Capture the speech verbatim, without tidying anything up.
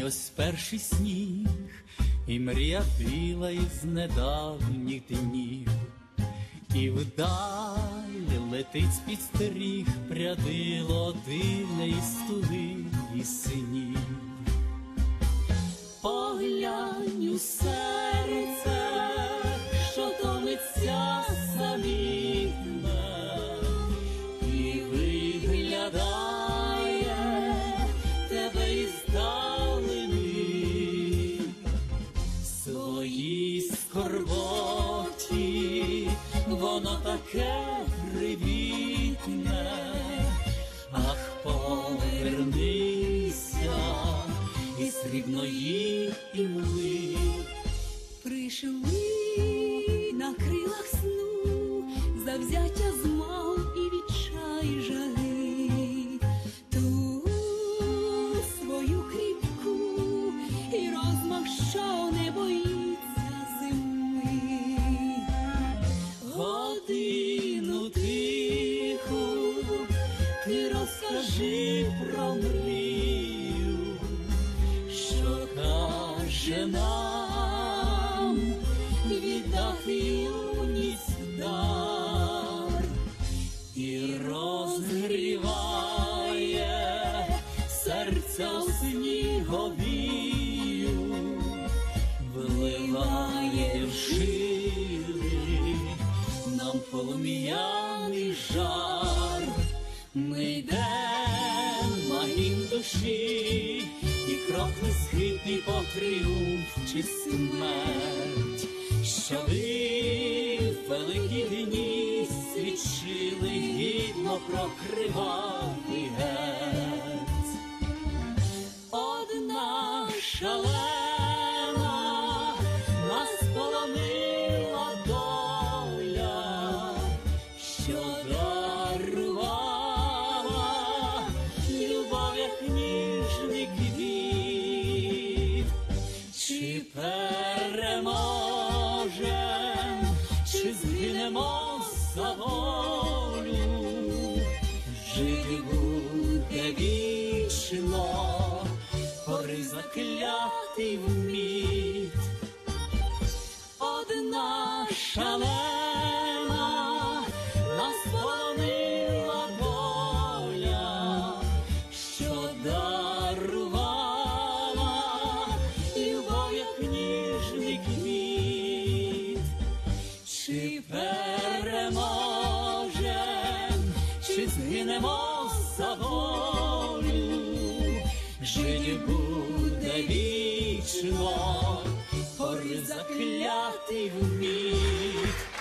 ось перший сніг, і мрія біла із недавніх днів, і вдаль летить з-під стріх прядило дивне і стули і синів. Поглянь у серце, що томиться самітне, і виглядає тебе іздалини. Своїй скорботі воно таке привітне, ах, повернися і срібної імли. Прийшли на крилах сну завзяття змов і відчай жаги, ту свою кріпку і розмах, що не боїться зими. Годину тиху ти розкажи про мрію, що каже нам віддати юність дар, і розгріває серця у сніговію, вливає в жили нам полум'яний жар. Ми йдем на гімн душі, і крок несхитний по тріумф чи смерть, що ви в великі дні свідчили гідно про кривавий герць. Одна шалена нас полонила доля, що дарувала любов, як ніжний квіт. Чи переможем, чи згинемо за волю, жити буде вічно порив заклятий вміт. Одна шалена нас полонила доля, що дарувала любов, як ніжний квіт. Чи переможем, чи згинемо за волю, жить буде вічно порив заклятий вміт.